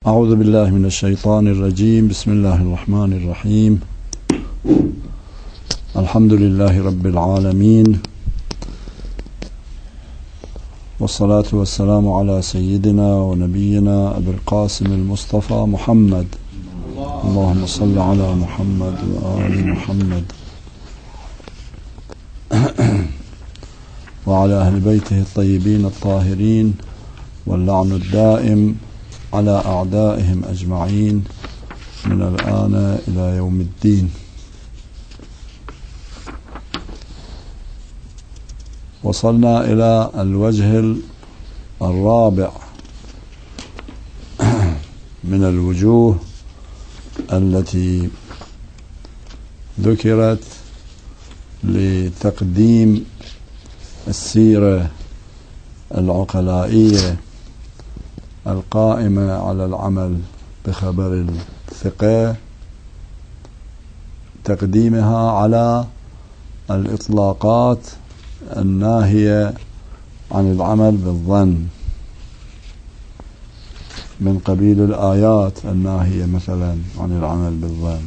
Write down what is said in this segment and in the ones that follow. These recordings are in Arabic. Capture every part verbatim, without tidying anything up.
أعوذ بالله من الشيطان الرجيم. بسم الله الرحمن الرحيم. الحمد لله رب العالمين، والصلاة والسلام على سيدنا ونبينا أبي القاسم المصطفى محمد. اللهم صل على محمد وآل محمد وعلى أهل بيته الطيبين الطاهرين، واللعن الدائم على أعدائهم أجمعين من الآن إلى يوم الدين. وصلنا إلى الوجه الرابع من الوجوه التي ذكرت لتقديم السيرة العقلائية القائمة على العمل بخبر الثقة، تقديمها على الإطلاقات الناهية عن العمل بالظن من قبيل الآيات الناهية مثلا عن العمل بالظن.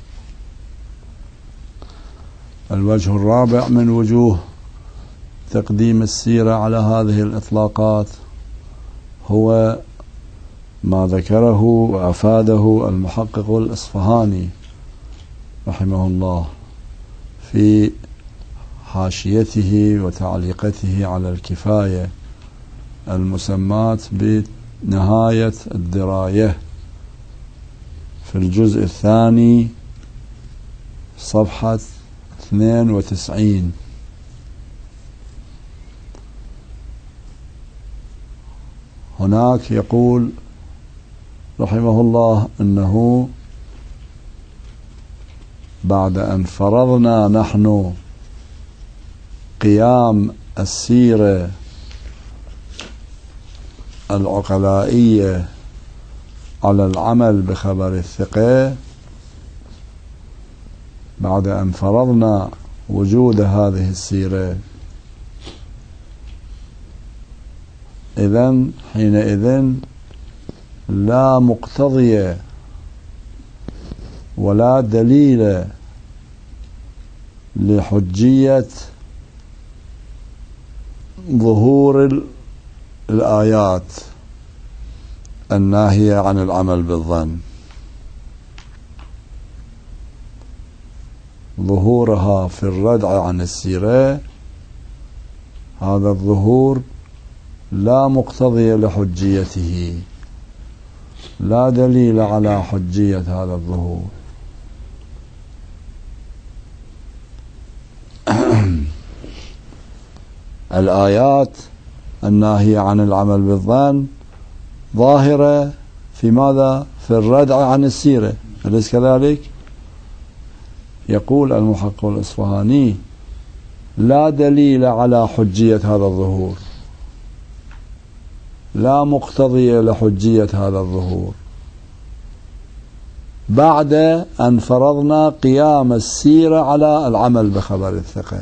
الوجه الرابع من وجوه تقديم السيرة على هذه الإطلاقات هو ما ذكره وأفاده المحقق الإصفهاني رحمه الله في حاشيته وتعليقته على الكفاية المسماة بنهاية الدراية في الجزء الثاني صفحة اثنين وتسعين. هناك يقول رحمه الله أنه بعد أن فرضنا نحن قيام السيرة العقلائية على العمل بخبر الثقة، بعد أن فرضنا وجود هذه السيرة، إذن حينئذ لا مقتضي ولا دليل لحجية ظهور الآيات الناهية عن العمل بالظن. ظهورها في الردع عن السيرة، هذا الظهور لا مقتضي لحجيته، لا دليل على حجية هذا الظهور. الآيات الناهية عن العمل بالظن ظاهرة في ماذا؟ في الردع عن السيرة، أليس كذلك؟ يقول المحقق الإصفهاني: لا دليل على حجية هذا الظهور، لا مقتضي لحجية هذا الظهور بعد أن فرضنا قيام السيرة على العمل بخبر الثقة.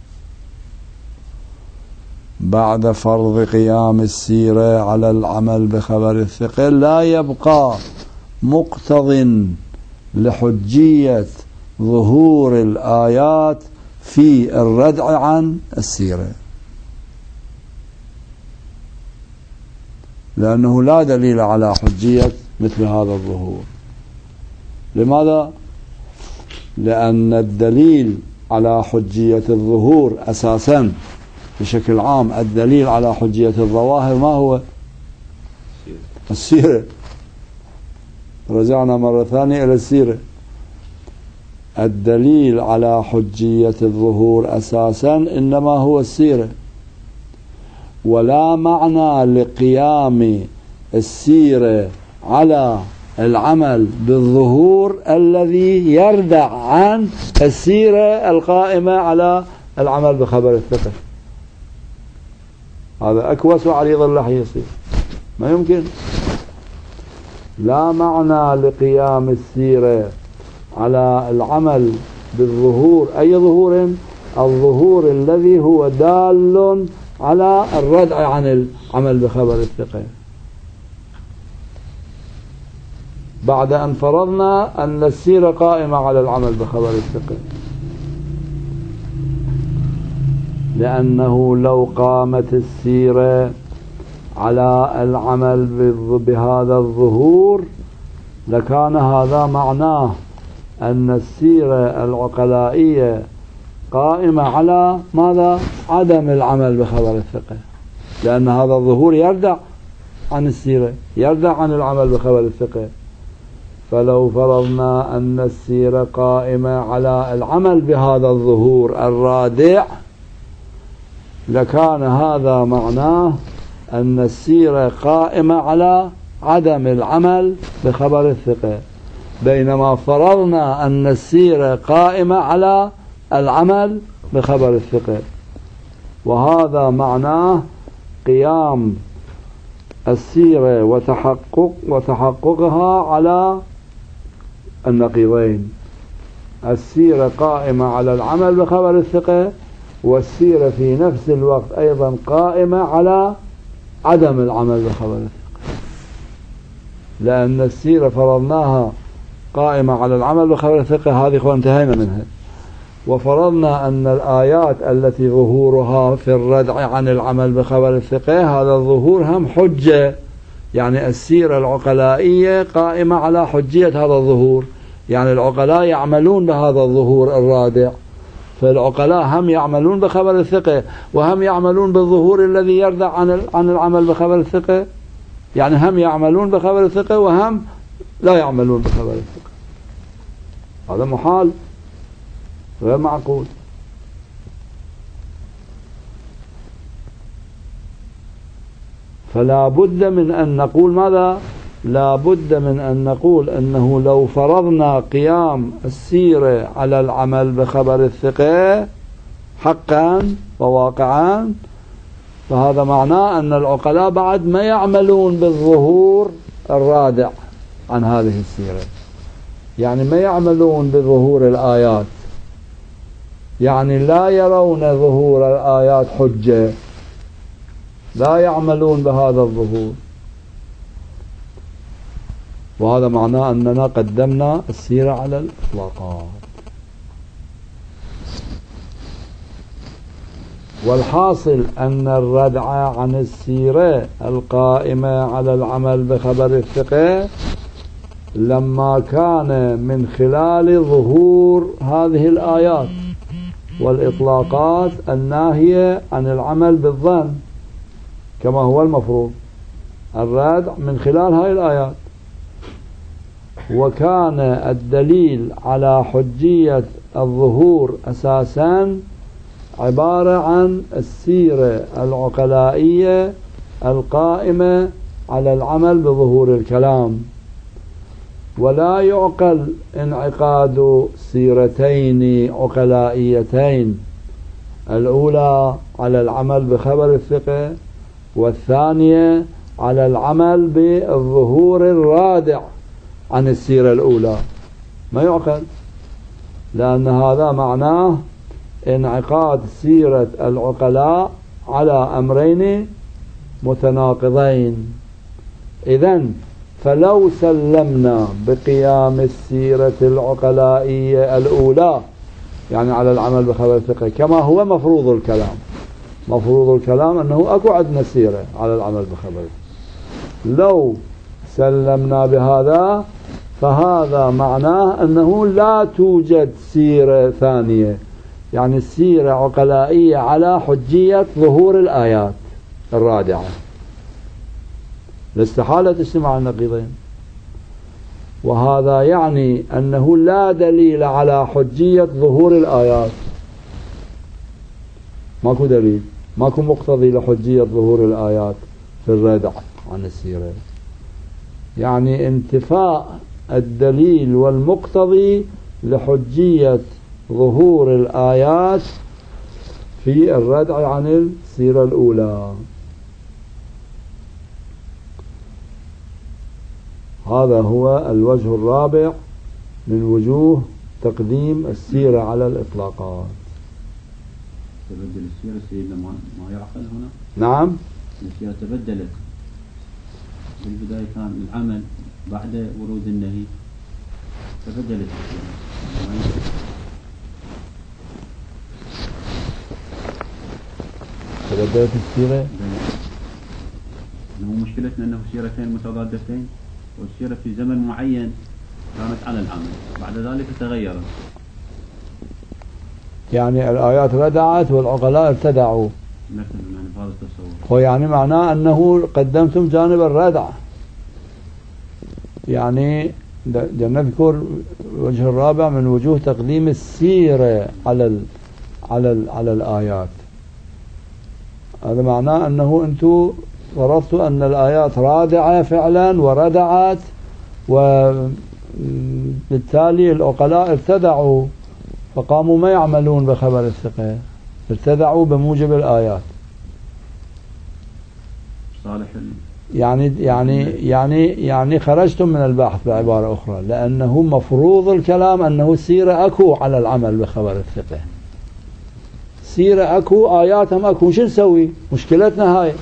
بعد فرض قيام السيرة على العمل بخبر الثقة لا يبقى مقتض لحجية ظهور الآيات في الردع عن السيرة، لأنه لا دليل على حجية مثل هذا الظهور. لماذا؟ لأن الدليل على حجية الظهور أساسا بشكل عام، الدليل على حجية الظواهر ما هو؟ السيرة. رجعنا مرة ثانية إلى السيرة. الدليل على حجية الظهور أساسا إنما هو السيرة، ولا معنى لقيام السيرة على العمل بالظهور الذي يردع عن السيرة القائمة على العمل بخبر الثقة. هذا أكوس وعريض الله يصير، ما يمكن. لا معنى لقيام السيرة على العمل بالظهور. أي ظهور؟ الظهور الذي هو دال على الردع عن العمل بخبر الثقة. بعد أن فرضنا أن السيرة قائمة على العمل بخبر الثقة، لأنه لو قامت السيرة على العمل بهذا الظهور لكان هذا معناه أن السيرة العقلائية قائمة على ماذا؟ عدم العمل بخبر الثقة، لأن هذا الظهور يردع عن السيرة، يردع عن العمل بخبر الثقة. فلو فرضنا أن السيرة قائمة على العمل بهذا الظهور الرادع لكان هذا معناه أن السيرة قائمة على عدم العمل بخبر الثقة، بينما فرضنا أن السيرة قائمة على العمل بخبر الثقة، وهذا معناه قيام السيرة وتحقق وتحققها على النقيضين. السيرة قائمة على العمل بخبر الثقة، والسيرة في نفس الوقت أيضا قائمة على عدم العمل بخبر الثقة، لأن السيرة فرضناها قائمة على العمل بخبر الثقة، هذه انتهينا منها، وفرضنا أن الآيات التي ظهورها في الردع عن العمل بخبر الثقة هذا الظهور هم حجة، يعني السيرة العقلائية قائمة على حجية هذا الظهور، يعني العقلاء يعملون بهذا الظهور الرادع، فالعقلاء هم يعملون بخبر الثقة وهم يعملون بالظهور الذي يردع عن عن العمل بخبر الثقة، يعني هم يعملون بخبر الثقة وهم لا يعملون بخبر الثقة. هذا محال غير معقول. فلا بد من أن نقول ماذا؟ لا بد من أن نقول أنه لو فرضنا قيام السيرة على العمل بخبر الثقة حقا وواقعا فهذا معناه أن العقلاء بعد ما يعملون بالظهور الرادع عن هذه السيرة، يعني ما يعملون بظهور الآيات، يعني لا يرون ظهور الآيات حجة، لا يعملون بهذا الظهور، وهذا معناه أننا قدمنا السيرة على الإطلاقات. والحاصل أن الردع عن السيرة القائمة على العمل بخبر الثقة لما كان من خلال ظهور هذه الآيات والإطلاقات الناهية عن العمل بالظن كما هو المفروض، الردع من خلال هذه الآيات، وكان الدليل على حجية الظهور أساسا عبارة عن السيرة العقلائية القائمة على العمل بظهور الكلام، ولا يعقل انعقاد سيرتين عقلائيتين، الأولى على العمل بخبر الثقة والثانية على العمل بالظهور الرادع عن السيرة الأولى، ما يعقل، لأن هذا معناه انعقاد سيرة العقلاء على أمرين متناقضين. إذن فلو سلمنا بقيام السيرة العقلائية الأولى يعني على العمل بخبر الثقة كما هو مفروض الكلام، مفروض الكلام أنه أكو عندنا سيرة على العمل بخبر، لو سلمنا بهذا فهذا معناه أنه لا توجد سيرة ثانية، يعني السيرة عقلائية على حجية ظهور الآيات الرادعة، لاستحالة اجتماع النقيضين، وهذا يعني أنه لا دليل على حجية ظهور الآيات، ماكو دليل، ماكو مقتضي لحجية ظهور الآيات في الردع عن السيرة، يعني انتفاء الدليل والمقتضي لحجية ظهور الآيات في الردع عن السيرة الأولى. هذا هو الوجه الرابع من وجوه تقديم السيرة على الإطلاقات. تبدل السيرة سيدنا ما يعقل هنا؟ نعم، السيرة تبدلت، في البداية كان العمل بعد ورود النهي تبدلت السيرة. تبدلت السيرة؟ إنه مشكلتنا أنه سيرتين متضادتين، والسيرة في زمن معين كانت على العمل، بعد ذلك تغيرت. يعني الآيات ردعت والعقلاء ارتدعوا. مثل يعني هذا التصور. هو يعني معناه أنه قدمتم جانب الردع. يعني نذكر وجه الرابع من وجوه تقديم السيرة على ال على ال على الآيات. هذا معناه أنه أنتم فرضتوا أن الآيات رادعة فعلا وردعت، وبالتالي العقلاء ارتدعوا فقاموا ما يعملون بخبر الثقة، ارتدعوا بموجب الآيات. صالح يعني يعني يعني يعني خرجتم من البحث بعبارة أخرى، لأنه مفروض الكلام أنه سيرة أكو على العمل بخبر الثقة، سيرة أكو آياتهم أكو، شو نسوي؟ مشكلتنا هاي.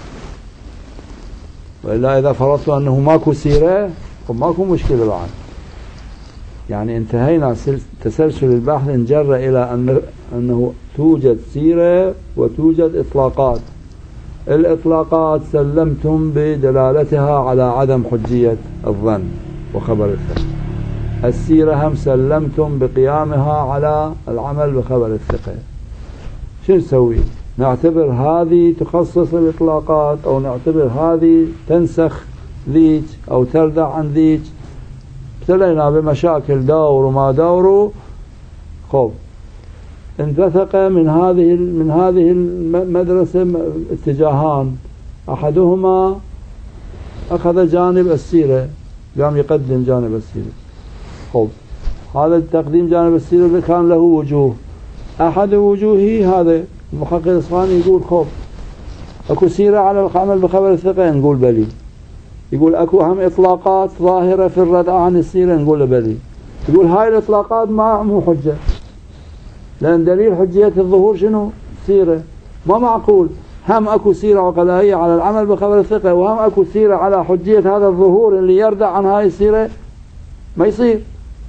وإلا إذا فرضتوا أنه ماكو سيرة ماكو مشكلة بعد. يعني انتهينا تسلسل البحث انجر إلى أن أنه توجد سيرة وتوجد إطلاقات. الإطلاقات سلمتم بدلالتها على عدم حجية الظن وخبر الثقة. السيرة هم سلمتم بقيامها على العمل بخبر الثقة. شو نسوي؟ نعتبر هذه تخصص الإطلاقات أو نعتبر هذه تنسخ ذيك أو تردع عن ذيك؟ ابتلينا بمشاكل دور وما دوروا. خب انبثق من هذه من هذه المدرسة اتجاهان، أحدهما أخذ جانب السيرة، قام يقدم جانب السيرة. خب هذا التقديم جانب السيرة كان له وجوه. أحد وجوهه هذا المحقق الإصفهاني يقول خب أكو سيرة على العمل بخبر الثقة، نقول بلي. يقول أكو هم إطلاقات ظاهرة في الردع عن السيرة، نقول بلي. يقول هاي الإطلاقات ما مو حجة، لأن دليل حجية الظهور شنو؟ سيرة. ما معقول هم أكو سيرة عقلائية على العمل بخبر الثقة وهم أكو سيرة على حجية هذا الظهور اللي يردع عن هاي السيرة، ما يصير.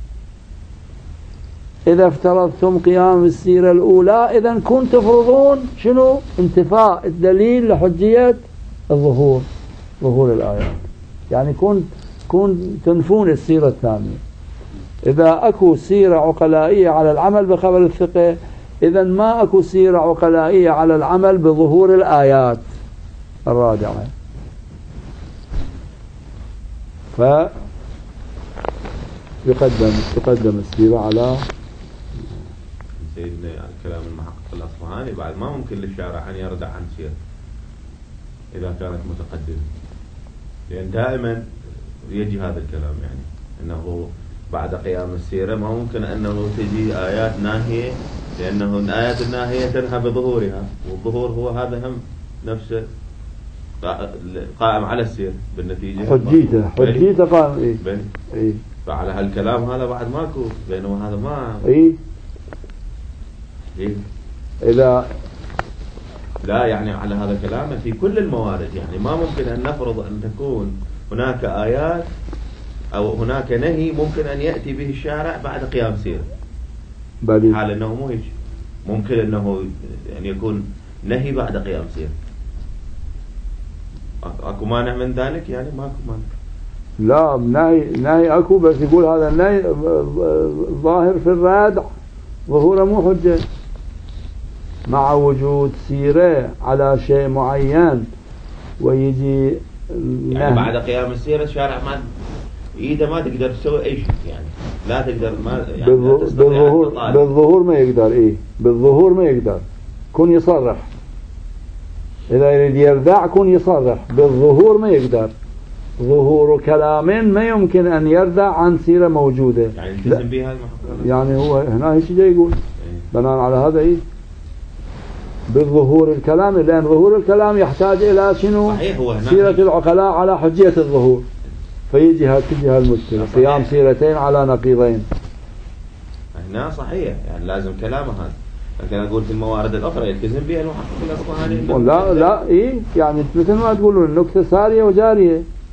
إذا افترضتم قيام السيرة الأولى إذا كنتم تفرضون شنو؟ انتفاء الدليل لحجية الظهور، ظهور الآيات. يعني كنت كنت تنفون السيرة الثانية. إذا أكو سيرة عقلائية على العمل بخبر الثقة إذا ما أكو سيرة عقلائية على العمل بظهور الآيات الرادعة. فيقدم يقدم السيرة على سيدنا كلام المحقق الأصفهاني. بعد ما ممكن للشارع أن يردع عن سيرة إذا كانت متقدمة، لأن دائما يجي هذا الكلام، يعني أنه بعد قيام السيرة ما ممكن أنه تجي آيات ناهية، لأنه الآيات الناهية تنهى بظهورها، والظهور هو هذا هم نفسه قائم على السيرة بالنتيجة. حجيته حجيته قائم. إيه إيه. فعلى هالكلام هذا بعد ماكو، بينما هذا ما إيه إيه إذا لا يعني على هذا كلام في كل الموارد. يعني ما ممكن أن نفرض أن تكون هناك آيات أو هناك نهي ممكن أن يأتي به الشارع بعد قيام سيرة، بلي. حال أنه مو هيك. ممكن أنه يعني يكون نهي بعد قيام سيرة. أكو مانع من ذلك؟ يعني ماكو مانع. لا نهي نهي أكو، بس يقول هذا النهي ظاهر في الردع، ظهوره مو حجة. مع وجود سيرة على شيء معين ويجي يعني بعد قيام السيرة الشارع ما إيده ما تقدر تسوي أي شيء، يعني لا تقدر ما يعني بالظهور, بالظهور, بالظهور ما يقدر. إيه بالظهور ما يقدر، كن يصرح. إذا يريد يردع كن يصرح، بالظهور ما يقدر. ظهور كلام ما يمكن أن يردع عن سيرة موجودة. يعني التزم بها المحقق. يعني هو هنا ايش جاي يقول؟ بناء على هذا إيه بالظهور الكلام، لأن ظهور الكلام يحتاج إلى شنو؟ سيرة العقلاء على حجية الظهور، فيجي هتجي هالمشكلة قيام سيرتين على نقيضين. هنا صحيح، يعني لازم كلامه هذا، لكن أقول في الموارد الأخرى يلتزم بها المحقق الأصفهاني. لا لا إيه يعني مثل ما تقولون النكتة سارية وجارية.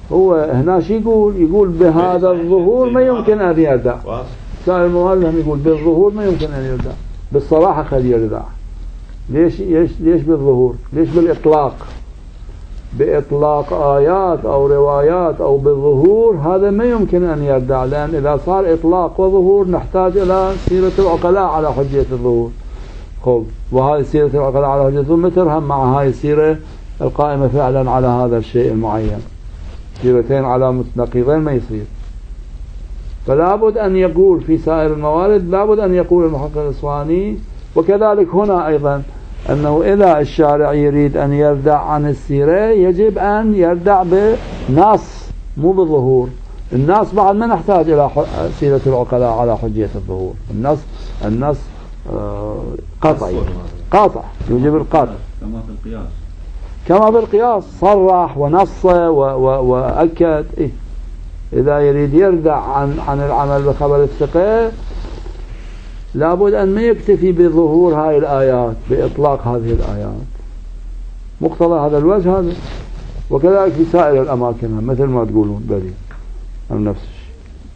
هو هنا شي يقول يقول بهذا الظهور ما يمكن أن يردع. سائر المؤلف يقول بالظهور ما يمكن أن يردع، بالصراحة خليه يردع. ليش ليش ليش بالظهور؟ ليش بالإطلاق؟ بإطلاق آيات أو روايات أو بالظهور هذا ما يمكن أن يردع، لأن إذا صار إطلاق وظهور نحتاج إلى سيرة العقلاء على حجية الظهور. خب، وهذه سيرة العقلاء على حجية الظهور مترهم مع هاي السيرة القائمة فعلا على هذا الشيء المعين. سيرتين على متنقيضين ما يصير. فلا بد أن يقول في سائر الموارد، لا بد أن يقول المحقق الإصفهاني، وكذلك هنا أيضا أنه إذا الشارع يريد أن يردع عن السيرة يجب أن يردع بنص مو بالظهور. النص بعد ما نحتاج إلى سيرة العقلاء على حجية الظهور. النص النص قطعي قاطع يوجب القطع كما في القياس، كما في القياس صرح ونص وأكد. إيه؟ إذا يريد يردع عن عن العمل بخبر الثقة لابد أن ما يكتفي بظهور هاي الآيات بإطلاق هذه الآيات، مقتضى هذا الوجه هذا. وكذلك في سائر الأماكن مثل ما تقولون دليل نفس الشيء.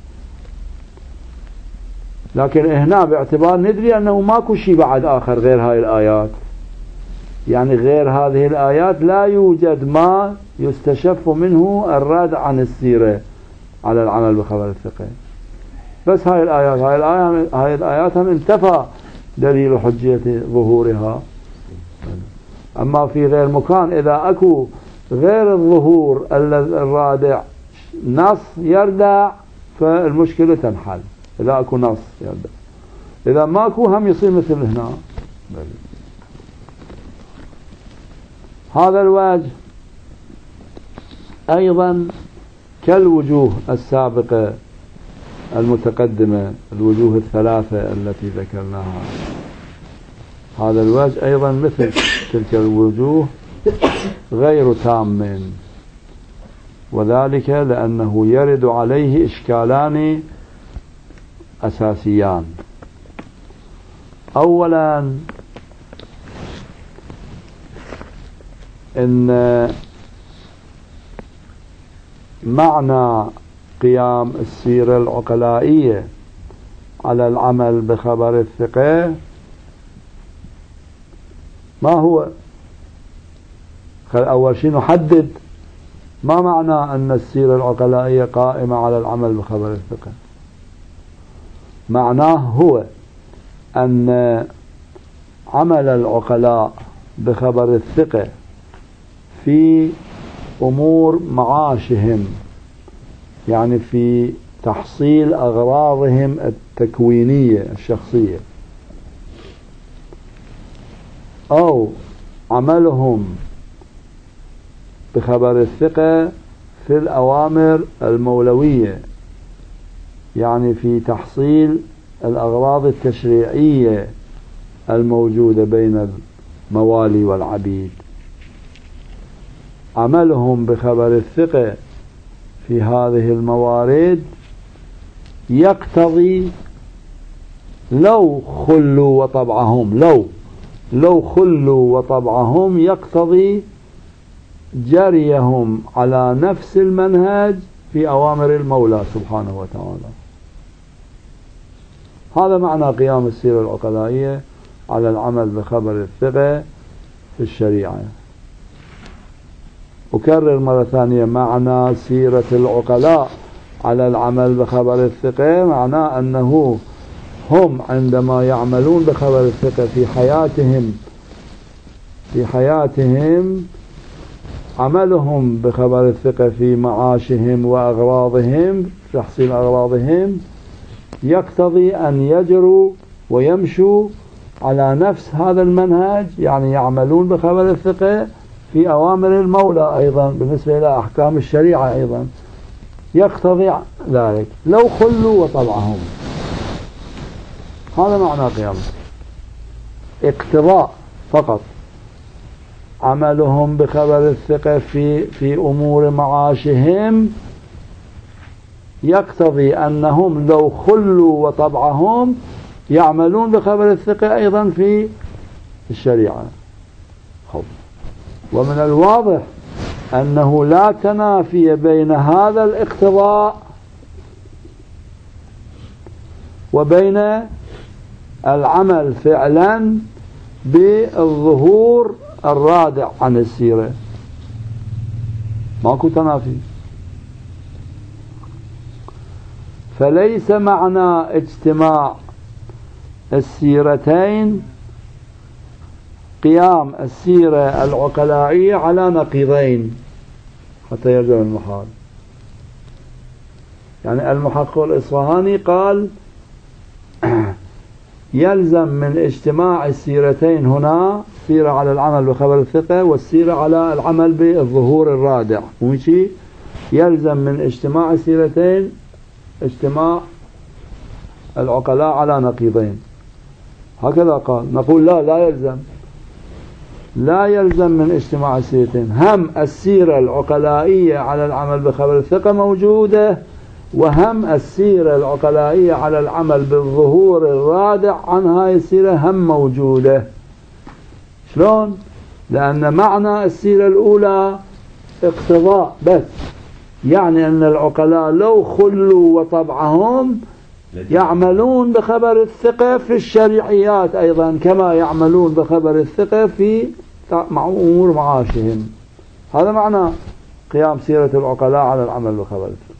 لكن هنا باعتبار ندري أنه ماكو شيء بعد آخر غير هاي الآيات، يعني غير هذه الآيات لا يوجد ما يستشف منه الرد عن السيرة على العمل بخبر الثقة. بس هاي الآيات هاي الآيات هاي الآيات هم انتفى دليل حجية ظهورها. أما في غير مكان إذا أكو غير الظهور الرادع نص يردع فالمشكلة تنحل. إذا أكو نص يردع، إذا ما أكو هم يصير مثل هنا. هذا الوجه أيضا كالوجوه السابقة المتقدمة، الوجوه الثلاثة التي ذكرناها. هذا الوجه أيضا مثل تلك الوجوه غير تام، وذلك لأنه يرد عليه إشكالان أساسيان. أولا إن معنى قيام السيرة العقلائية على العمل بخبر الثقة ما هو؟ أول شيء نحدد ما معنى أن السيرة العقلائية قائمة على العمل بخبر الثقة. معناه هو أن عمل العقلاء بخبر الثقة في أمور معاشهم، يعني في تحصيل أغراضهم التكوينية الشخصية، أو عملهم بخبر الثقة في الأوامر المولوية، يعني في تحصيل الأغراض التشريعية الموجودة بين الموالي والعبيد. عملهم بخبر الثقة في هذه الموارد يقتضي لو خلوا وطبعهم لو لو خلوا وطبعهم يقتضي جريهم على نفس المنهج في أوامر المولى سبحانه وتعالى. هذا معنى قيام السيرة العقلائية على العمل بخبر الثقة في الشريعة. أكرر مرة ثانية، معنى سيرة العقلاء على العمل بخبر الثقة معناه أنه هم عندما يعملون بخبر الثقة في حياتهم في حياتهم عملهم بخبر الثقة في معاشهم وأغراضهم، تحصيل أغراضهم، يقتضي أن يجروا ويمشوا على نفس هذا المنهج، يعني يعملون بخبر الثقة في أوامر المولى أيضا بالنسبة إلى أحكام الشريعة أيضا، يقتضي ذلك لو خلوا وطبعهم. هذا معنى قيامه، اقتضاء فقط. عملهم بخبر الثقة في في أمور معاشهم يقتضي أنهم لو خلوا وطبعهم يعملون بخبر الثقة أيضا في الشريعة. خب. ومن الواضح أنه لا تنافي بين هذا الاقتضاء وبين العمل فعلا بالظهور الرادع عن السيرة، ماكو تنافي. فليس معنى اجتماع السيرتين قيام السيرة العقلائية على نقيضين حتى يرجع المحال. يعني المحقق الإصفهاني قال يلزم من اجتماع السيرتين هنا سيرة على العمل بخبر الثقة والسيرة على العمل بالظهور الرادع، ومشي يلزم من اجتماع السيرتين اجتماع العقلاء على نقيضين، هكذا قال. نقول لا، لا يلزم، لا يلزم من اجتماع السيرتين. هم السيرة العقلائية على العمل بخبر الثقة موجودة، وهم السيرة العقلائية على العمل بالظهور الرادع عن هاي السيرة هم موجودة. شلون؟ لأن معنى السيرة الأولى اقتضاء بس، يعني أن العقلاء لو خلوا وطبعهم يعملون بخبر الثقة في الشرعيات أيضا كما يعملون بخبر الثقة في أمور معاشهم. هذا معنى قيام سيرة العقلاء على العمل بخبر الثقة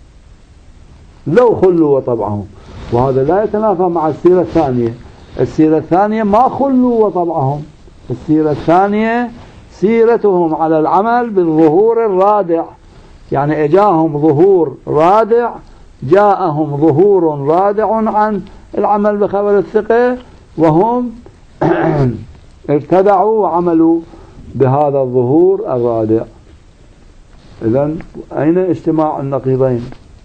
لو خلوا وطبعهم، وهذا لا يتنافى مع السيرة الثانية. السيرة الثانية ما خلوا وطبعهم، السيرة الثانية سيرتهم على العمل بالظهور الرادع، يعني اجاهم ظهور رادع، جاءهم ظهور رادع عن العمل بخبر الثقة وهم ارتدعوا وعملوا بهذا الظهور الرادع. إذن أين اجتماع النقيضين؟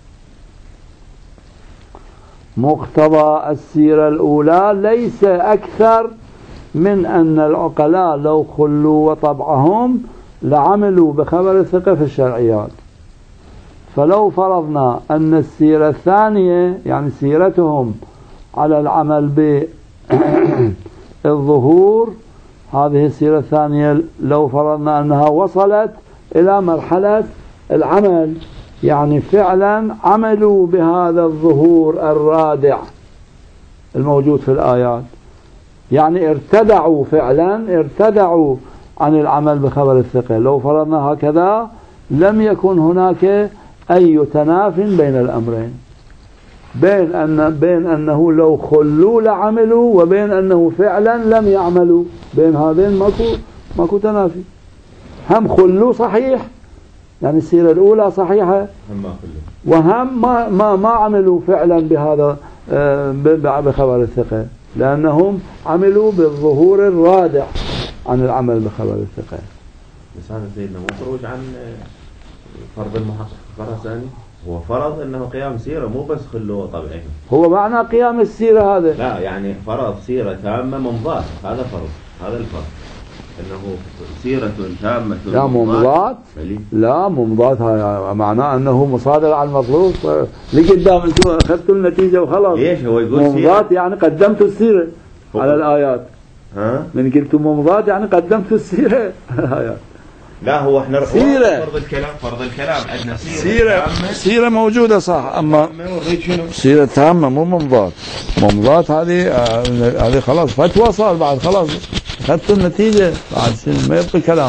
مقتضى السيرة الأولى ليس أكثر من أن العقلاء لو خلوا وطبعهم لعملوا بخبر الثقة في الشرعيات. فلو فرضنا أن السيرة الثانية يعني سيرتهم على العمل بالظهور، هذه السيرة الثانية لو فرضنا أنها وصلت إلى مرحلة العمل، يعني فعلا عملوا بهذا الظهور الرادع الموجود في الآيات، يعني ارتدعوا فعلا ارتدعوا عن العمل بخبر الثقة. لو فرضنا هكذا لم يكن هناك أي تناف بين الأمرين، بين أن بين أنه لو خلوا لعملوا وبين أنه فعلا لم يعملوا، بين هذين ماكو ماكو تنافي. هم خلوا صحيح، يعني السيرة الأولى صحيحة، وهم ما ما ما عملوا فعلا بهذا بخبر الثقة، لأنهم عملوا بالظهور الرادع عن العمل بخبر الثقة. بس هذا سيدنا مو خروج عن فرض المحقق الخراساني، هو فرض أنه قيام سيرة مو بس خلوا طبعين. هو معنى قيام السيرة هذا؟ لا، يعني فرض سيرة تامة ممضاة، هذا فرض، هذا الفرض أنه سيرة تامة. لا ممضاة، لا ممضاة معناه أنه مصادر على المطلوب. لقدام أنتم أخذتوا النتيجة وخلاص. ليش هو يقول ممضاة يعني قدمتوا السيرة على الآيات. ها؟ من قلتوا ممضاة يعني قدمتوا السيرة على الآيات. لا، هو احنا سيرة فرض الكلام فرض الكلام عندنا سيرة سيرة, سيرة موجودة صح، أما سيرة تامة مو ممضاة. ممضاة هذه هذه خلاص فتوى صار بعد، خلاص أخذتوا النتيجة بعد ما يبقى كلام.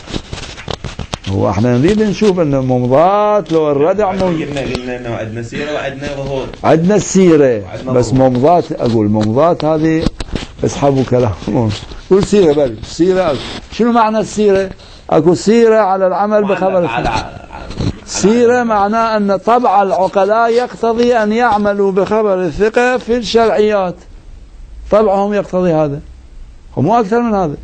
هو احنا نريد نشوف ان ممضاة لو الردع قلنا قلنا انه عندنا سيرة وعندنا ظهور، عندنا السيرة بس ممضاة. اقول ممضاة هذه اسحبوا كلامهم، قول سيرة بل سيرة. شنو معنى السيرة؟ اكو سيرة على العمل بخبر الثقة. سيرة معناه ان طبع العقلاء يقتضي ان يعملوا بخبر الثقة في الشرعيات، طبعهم يقتضي هذا ومو اكثر من هذا.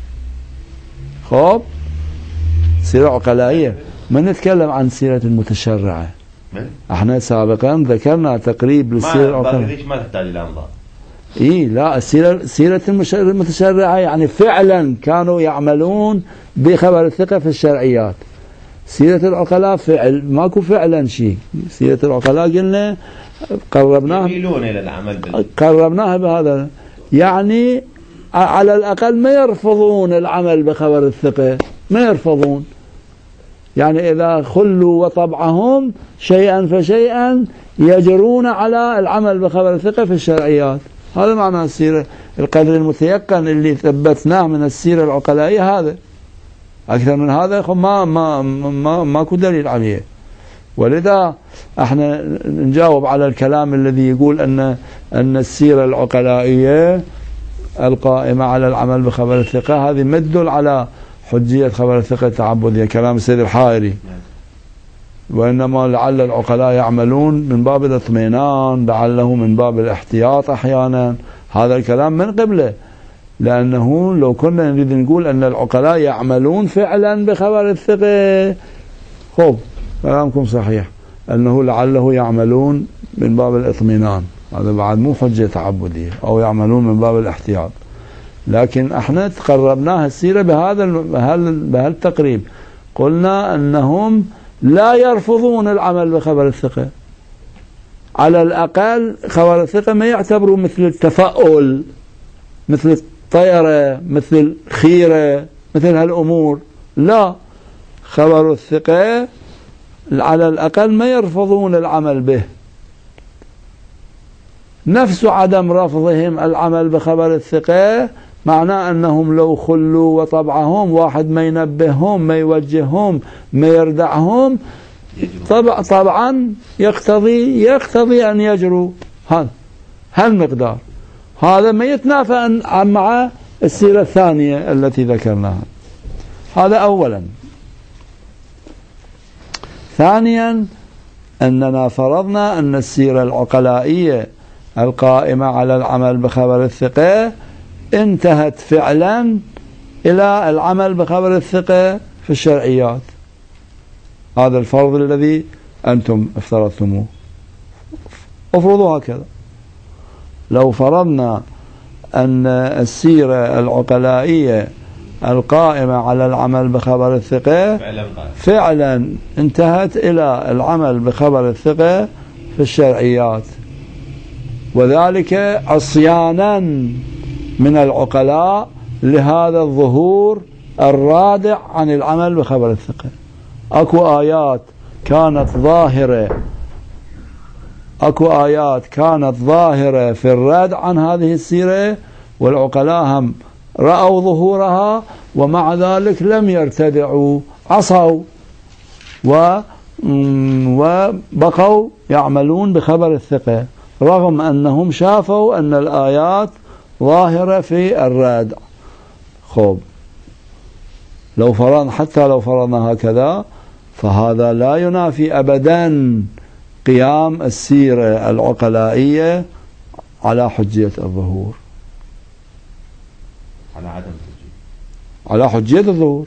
خب سيرة عقلائية، ما نتكلم عن سيرة المتشرعة. احنا سابقا ذكرنا تقريب للسيرة العقلائية. ما تحتاج الى انظار. اي لا، السيرة سيرة المتشرعة يعني فعلا كانوا يعملون بخبر الثقة في الشرعيات. سيرة العقلاء فعل ماكو فعلا شيء. سيرة العقلاء قلنا قربناها يميلون الى العمل بال... قربناها بهذا، يعني على الأقل ما يرفضون العمل بخبر الثقة، ما يرفضون، يعني إذا خلوا وطبعهم شيئا فشيئا يجرون على العمل بخبر الثقة في الشرعيات. هذا معنى السيرة، القدر المتيقن اللي ثبتناه من السيرة العقلائية هذا. أكثر من هذا ما ما ما ماكو دليل عليه. ولذا احنا نجاوب على الكلام الذي يقول أن أن السيرة العقلائية القائمة على العمل بخبر الثقة هذه ما تدل على حجية خبر الثقة التعبدية، كلام السيد الحائري، وإنما لعل العقلاء يعملون من باب الاطمئنان، لعله من باب الاحتياط أحيانا. هذا الكلام من قبله، لأنه لو كنا نريد نقول أن العقلاء يعملون فعلا بخبر الثقة، خب كلامكم صحيح، أنه لعله يعملون من باب الاطمئنان، هذا بعد مو حجة تعبدية، أو يعملون من باب الاحتياط. لكن احنا تقربناها السيرة بهذا بهالتقريب، قلنا أنهم لا يرفضون العمل بخبر الثقة، على الأقل خبر الثقة ما يعتبروا مثل التفاؤل، مثل الطيرة، مثل الخيرة، مثل هالأمور. لا، خبر الثقة على الأقل ما يرفضون العمل به. نفس عدم رفضهم العمل بخبر الثقة معناه أنهم لو خلوا وطبعهم، واحد ما ينبههم، ما يوجههم، ما يردعهم، طبع طبعا يقتضي يقتضي أن يجروا هذا هالمقدار. هذا ما يتنافى مع السيرة الثانية التي ذكرناها. هذا أولا. ثانيا أننا فرضنا أن السيرة العقلائية القائمة على العمل بخبر الثقة انتهت فعلا إلى العمل بخبر الثقة في الشرعيات. هذا الفرض الذي أنتم افترضتموه، افرضوا هكذا. لو فرضنا أن السيرة العقلائية القائمة على العمل بخبر الثقة فعلا انتهت إلى العمل بخبر الثقة في الشرعيات، وذلك عصيانا من العقلاء لهذا الظهور الرادع عن العمل بخبر الثقة. أكو آيات كانت ظاهرة أكو آيات كانت ظاهرة في الرد عن هذه السيرة، والعقلاء هم رأوا ظهورها ومع ذلك لم يرتدعوا، عصوا وبقوا يعملون بخبر الثقة، رغم أنهم شافوا أن الآيات ظاهرة في الردع. خب لو فرضنا حتى لو فرضنا هكذا، فهذا لا ينافي أبدا قيام السيرة العقلائية على حجية الظهور، على عدم حجية، على حجية الظهور.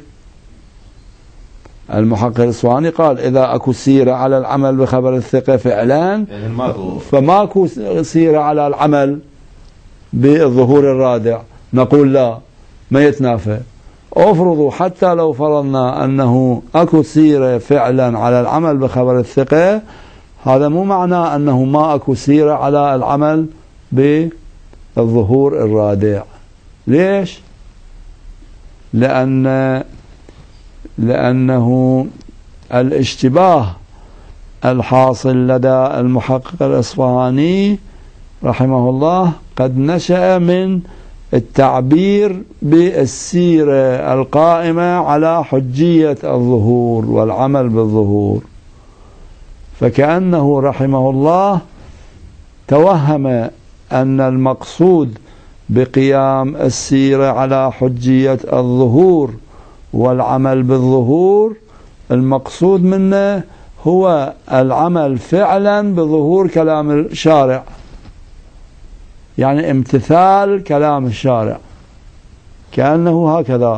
المحقق الإصفهاني قال إذا أكو سيرة على العمل بخبر الثقة فعلا فماكو سيرة على العمل بالظهور الرادع، نقول لا، ما يتنافى. افرضوا حتى لو فرضنا أنه أكو سيرة فعلا على العمل بخبر الثقة، هذا مو معناه أنه ما أكو سيرة على العمل بالظهور الرادع. ليش؟ لأن لأنه الاشتباه الحاصل لدى المحقق الإصفهاني رحمه الله قد نشأ من التعبير بالسيرة القائمة على حجية الظهور والعمل بالظهور، فكأنه رحمه الله توهم أن المقصود بقيام السيرة على حجية الظهور والعمل بالظهور، المقصود منه هو العمل فعلا بظهور كلام الشارع، يعني امتثال كلام الشارع، كأنه هكذا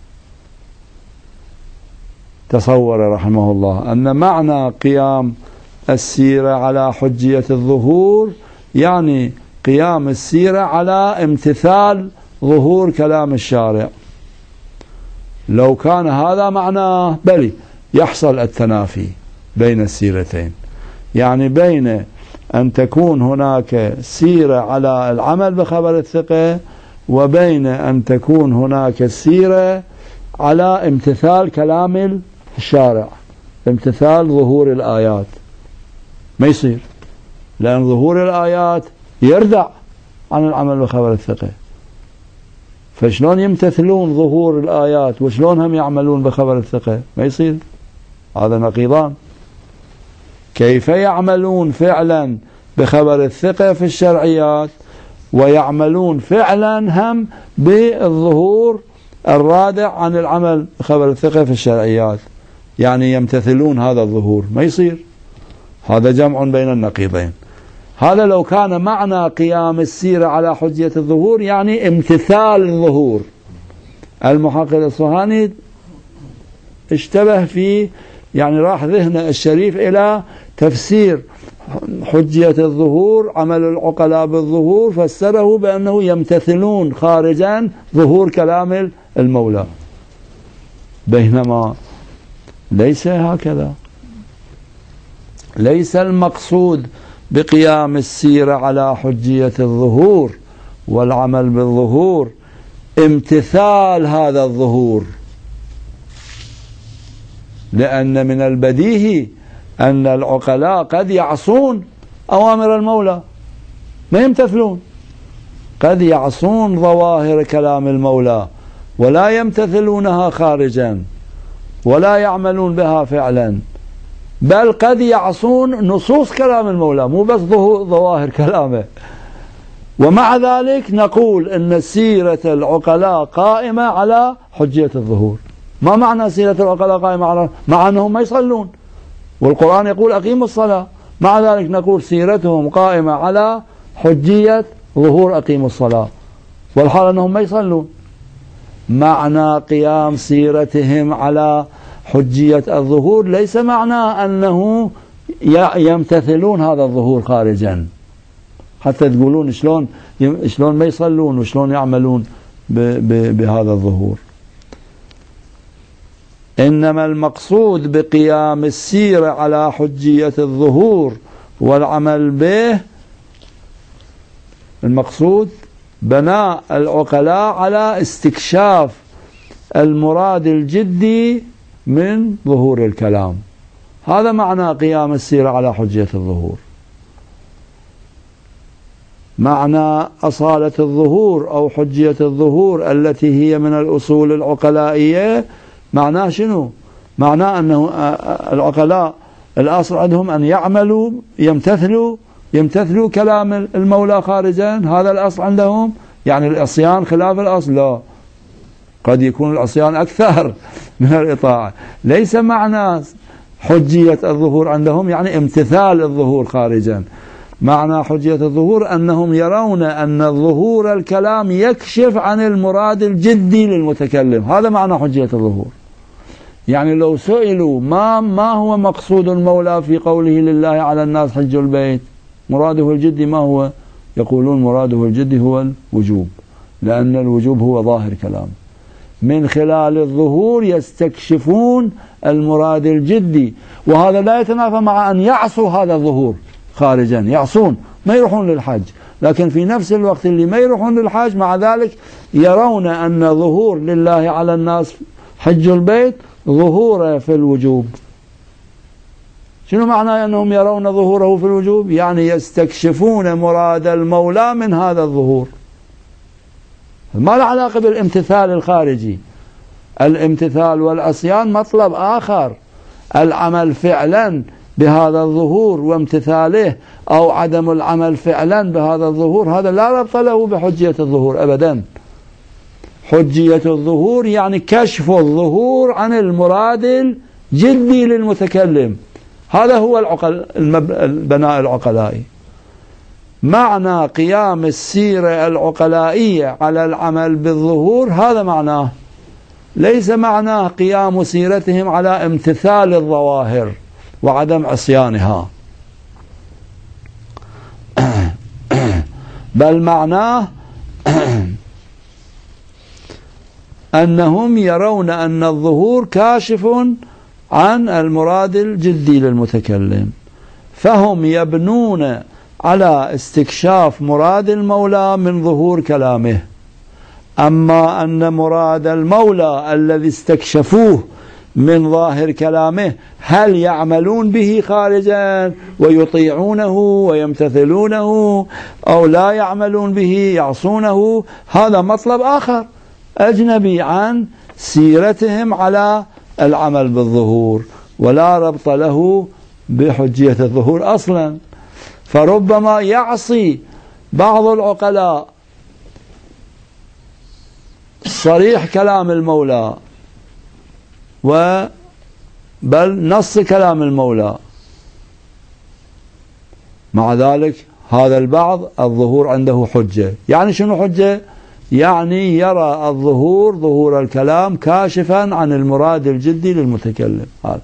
تصور رحمه الله أن معنى قيام السيرة على حجية الظهور يعني قيام السيرة على امتثال ظهور كلام الشارع. لو كان هذا معناه بلي يحصل التنافي بين السيرتين، يعني بين أن تكون هناك سيرة على العمل بخبر الثقة وبين أن تكون هناك سيرة على امتثال كلام الشارع امتثال ظهور الآيات، ما يصير، لأن ظهور الآيات يردع عن العمل بخبر الثقة. فشلون يمتثلون ظهور الآيات وشلون هم يعملون بخبر الثقة؟ ما يصير، هذا نقيضان. كيف يعملون فعلا بخبر الثقة في الشرعيات ويعملون فعلا هم بالظهور الرادع عن العمل بخبر الثقة في الشرعيات؟ يعني يمتثلون هذا الظهور، ما يصير، هذا جمع بين النقيضين. هذا لو كان معنى قيام السيرة على حجية الظهور يعني امتثال الظهور. المحقق الأصفهاني اشتبه فيه، يعني راح ذهنه الشريف إلى تفسير حجية الظهور، عمل العقلاء بالظهور، فسره بأنه يمتثلون خارجا ظهور كلام المولى، بينما ليس هكذا. ليس المقصود بقيام السيرة على حجية الظهور والعمل بالظهور امتثال هذا الظهور، لأن من البديهي أن العقلاء قد يعصون أوامر المولى، ما يمتثلون، قد يعصون ظواهر كلام المولى ولا يمتثلونها خارجا ولا يعملون بها فعلا، بل قد يعصون نصوص كلام المولى مو بس ظواهر كلامه. ومع ذلك نقول أن سيرة العقلاء قائمة على حجية الظهور. ما معنى سيرة العقلاء قائمة على، مع أنهم ما يصلون والقرآن يقول أقيموا الصلاة، مع ذلك نقول سيرتهم قائمة على حجية ظهور أقيموا الصلاة والحال أنهم ما يصلون. معنى قيام سيرتهم على حجية الظهور ليس معنى أنه يمتثلون هذا الظهور خارجا حتى تقولون شلون شلون ما يصلون وشلون يعملون بهذا الظهور. إنما المقصود بقيام السيرة على حجية الظهور والعمل به، المقصود بناء العقلاء على استكشاف المراد الجدي من ظهور الكلام، هذا معنى قيام السيرة على حجية الظهور. معنى أصالة الظهور أو حجية الظهور التي هي من الأصول العقلائية معناه شنو؟ معناه أنه العقلاء الأصل عندهم أن يعملوا يمتثلوا يمتثلوا كلام المولى خارجا، هذا الأصل عندهم. يعني العصيان خلاف الأصل؟ لا، قد يكون العصيان أكثر من الإطاعة. ليس معنى حجية الظهور عندهم يعني امتثال الظهور خارجا، معنى حجية الظهور أنهم يرون أن ظهور الكلام يكشف عن المراد الجدي للمتكلم، هذا معنى حجية الظهور. يعني لو سئلوا ما ما هو مقصود المولى في قوله لله على الناس حج البيت، مراده الجدي ما هو؟ يقولون مراده الجدي هو الوجوب، لأن الوجوب هو ظاهر كلام. من خلال الظهور يستكشفون المراد الجدي، وهذا لا يتنافى مع أن يعصوا هذا الظهور خارجا، يعصون ما يروحون للحج، لكن في نفس الوقت اللي ما يروحون للحج مع ذلك يرون أن ظهور لله على الناس حج البيت ظهوره في الوجوب. شنو معنى أنهم يرون ظهوره في الوجوب؟ يعني يستكشفون مراد المولى من هذا الظهور، ما له علاقة بالامتثال الخارجي. الامتثال والعصيان مطلب آخر، العمل فعلا بهذا الظهور وامتثاله أو عدم العمل فعلا بهذا الظهور هذا لا ربط له بحجية الظهور أبدا. حجية الظهور يعني كشف الظهور عن المراد الجدي للمتكلم، هذا هو العقل البناء العقلائي. معنى قيام السيرة العقلائية على العمل بالظهور هذا معناه، ليس معناه قيام سيرتهم على امتثال الظواهر وعدم عصيانها، بل معناه أنهم يرون أن الظهور كاشف عن المراد الجدي للمتكلم، فهم يبنون على استكشاف مراد المولى من ظهور كلامه. أما أن مراد المولى الذي استكشفوه من ظاهر كلامه هل يعملون به خارجا ويطيعونه ويمتثلونه أو لا يعملون به يعصونه، هذا مطلب آخر أجنبي عن سيرتهم على العمل بالظهور، ولا ربط له بحجية الظهور أصلا. فربما يعصي بعض العقلاء صريح كلام المولى بل نص كلام المولى، مع ذلك هذا البعض الظهور عنده حجة. يعني شنو حجة؟ يعني يرى الظهور ظهور الكلام كاشفا عن المراد الجدي للمتكلم. هذا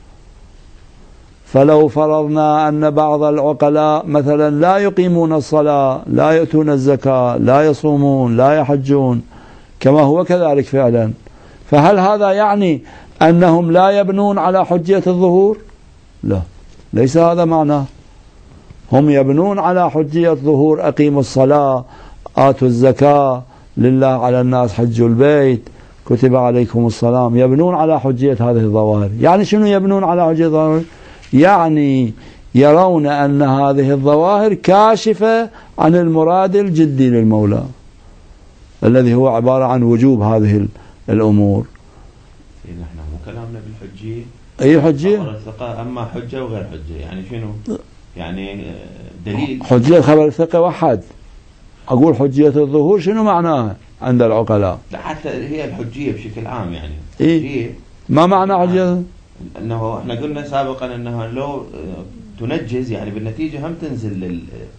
فلو فرضنا أن بعض العقلاء مثلا لا يقيمون الصلاة، لا يؤتون الزكاة، لا يصومون، لا يحجون كما هو كذلك فعلا، فهل هذا يعني أنهم لا يبنون على حجية الظهور؟ لا، ليس هذا معناه. هم يبنون على حجية ظهور أقيموا الصلاة، آتوا الزكاة، لله على الناس حج البيت، كتب عليكم الصلاة، يبنون على حجية هذه الظواهر. يعني شنو يبنون على حجية الظواهر؟ يعني يرون أن هذه الظواهر كاشفة عن المراد الجدي للمولى الذي هو عبارة عن وجوب هذه الأمور. نحن مو كلامنا بالحجية، أي حجية؟ خبر الثقة أما حجة وغير حجة، يعني شنو؟ يعني دليل حجية خبر الثقة وحد. أقول حجية الظهور شنو معناها عند العقلاء؟ حتى هي الحجية بشكل عام يعني إيه؟ ما معنى حجية؟ أنه احنا قلنا سابقا أنها لو تنجز يعني بالنتيجة هم تنزل لل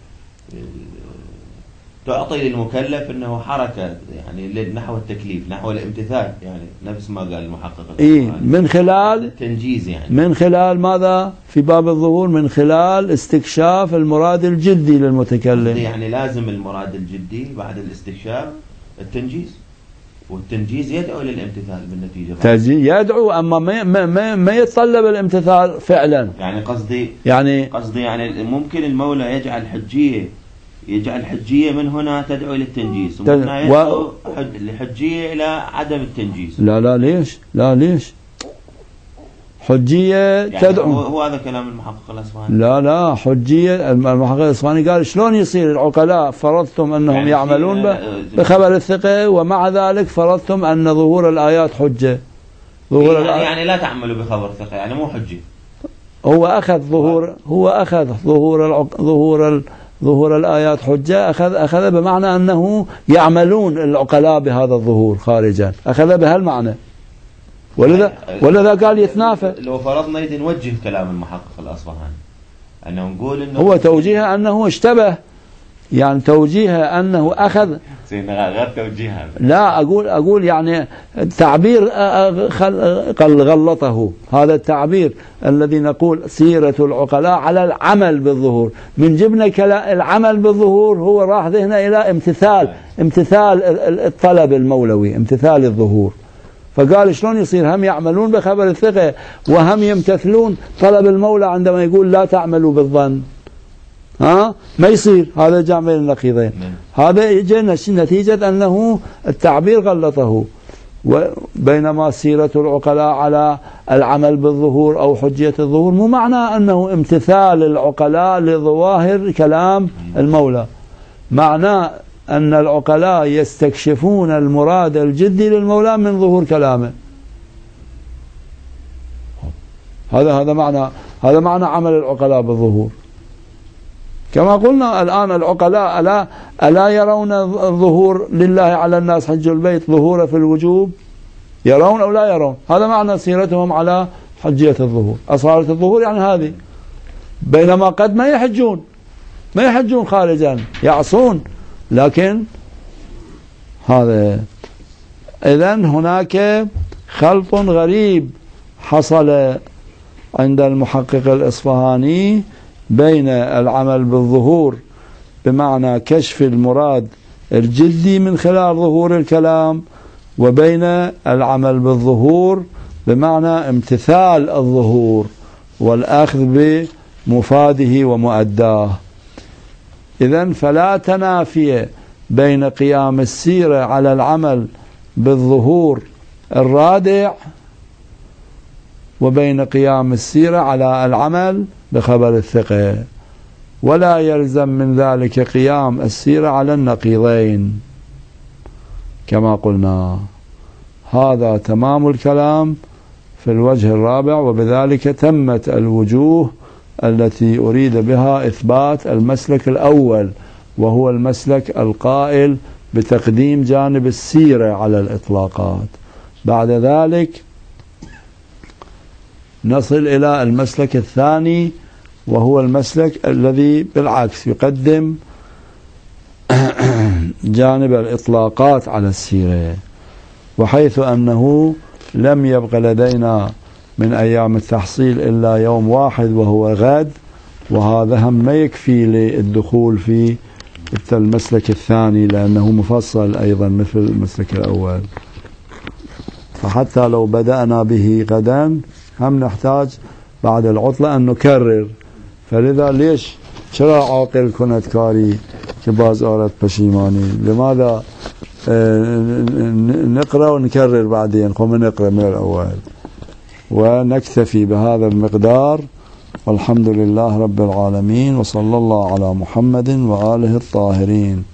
تعطي للمكلف أنه حركة يعني نحو التكليف، نحو الامتثال، يعني نفس ما قال المحقق. إيه؟ من خلال التنجيز، يعني من خلال ماذا في باب الظهور؟ من خلال استكشاف المراد الجدي للمتكلم. يعني لازم المراد الجدي بعد الاستكشاف التنجيز، والتنجيز يدعو للامتثال بالنتيجة. يدعو أما ما ما ما يتطلب الامتثال فعلا. يعني قصدي يعني قصدي يعني ممكن المولى يجعل حجية يجعل حجية من هنا تدعو إلى التنجيز، ومن هنا يدعو الحجية إلى عدم التنجيز. لا لا ليش؟ لا ليش؟ حجية يعني تدعو. هو هذا كلام المحقق الأصفهاني. لا لا حجية المحقق الأصفهاني قال شلون يصير العقلاء فرضتم أنهم يعني يعملون بخبر الثقة ومع ذلك فرضتم أن ظهور الآيات حجة. ظهور يعني, الآيات يعني لا تعملوا بخبر الثقة، يعني مو حجة. هو أخذ ظهور هو أخذ ظهور العق... ظهور ال... ظهور الآيات حجة، أخذ أخذ بمعنى أنه يعملون العقلاء بهذا الظهور خارجا، أخذ بهالمعنى، ولذا ولذا قال يتنافى. لو فرضنا يد نوجه كلام المحقق الأصفهاني أنه نقول إنه هو توجيه أنه اشتبه، يعني توجيه أنه أخذ غير توجيه. لا أقول أقول يعني تعبير قل غلطه، هذا التعبير الذي نقول سيرة العقلاء على العمل بالظهور، من جبنا العمل بالظهور هو راح ذهنه إلى امتثال امتثال الطلب المولوي، امتثال الظهور. فقال شلون يصير هم يعملون بخبر الثقة وهم يمتثلون طلب المولى عندما يقول لا تعملوا بالظن؟ ها ما يصير، هذا جامع النقيضين. هذا يجي نتيجة أنه التعبير غلطه. بينما سيرة العقلاء على العمل بالظهور أو حجية الظهور مو معنى أنه امتثال العقلاء لظواهر كلام المولى، معناه أن العقلاء يستكشفون المراد الجدي للمولى من ظهور كلامه. هذا هذا معنى هذا معنى عمل العقلاء بالظهور. كما قلنا الآن العقلاء ألا ألا يرون الظهور لله على الناس حج البيت ظهور في الوجوب؟ يرون أو لا يرون؟ هذا معنى سيرتهم على حجية الظهور، أصالة الظهور يعني هذه. بينما قد ما يحجون ما يحجون خارجا، يعصون، لكن هذا. إذن هناك خلط غريب حصل عند المحقق الإصفهاني بين العمل بالظهور بمعنى كشف المراد الجدي من خلال ظهور الكلام، وبين العمل بالظهور بمعنى امتثال الظهور والأخذ بمفاده ومؤداه. إذن فلا تنافي بين قيام السيرة على العمل بالظهور الرادع وبين قيام السيرة على العمل بخبر الثقة، ولا يلزم من ذلك قيام السيرة على النقيضين كما قلنا. هذا تمام الكلام في الوجه الرابع، وبذلك تمت الوجوه التي أريد بها إثبات المسلك الأول، وهو المسلك القائل بتقديم جانب السيرة على الإطلاقات. بعد ذلك نصل إلى المسلك الثاني، وهو المسلك الذي بالعكس يقدم جانب الإطلاقات على السيرة، وحيث أنه لم يبق لدينا من أيام التحصيل إلا يوم واحد وهو غد، وهذا هم ما يكفي للدخول في المسلك الثاني لأنه مفصل أيضا مثل المسلك الأول، فحتى لو بدأنا به غدا هم نحتاج بعد العطلة أن نكرر. فلذا ليش چرا عاقل كنت كاري كباز آرت پشیمانی؟ لماذا نقرأ ونكرر بعدين؟ قم نقرأ من الأول ونكتفي بهذا المقدار، والحمد لله رب العالمين، وصلى الله على محمد وآله الطاهرين.